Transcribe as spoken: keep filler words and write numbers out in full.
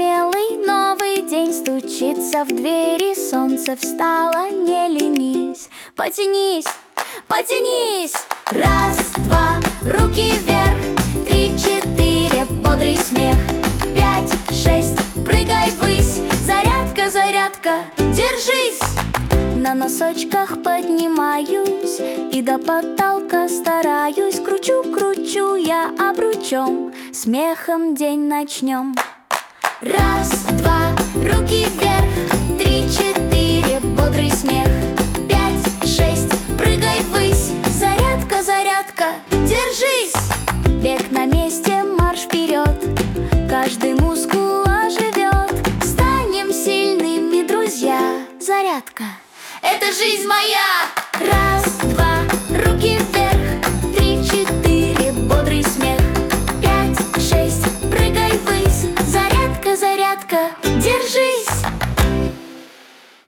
смелый, новый день стучится в двери, солнце встало, не ленись. Потянись, потянись! Раз, два, руки вверх, три, четыре, бодрый смех. Пять, шесть, прыгай ввысь, зарядка, зарядка, держись! На носочках поднимаюсь и до потолка стараюсь. Кручу, кручу я обручом, смехом день начнем. Раз, два, руки вверх, три, четыре, бодрый смех. Пять, шесть, прыгай ввысь, зарядка, зарядка, держись! Бег на месте, марш вперед, каждый мускул оживет. Станем сильными, друзья, зарядка. Это жизнь моя!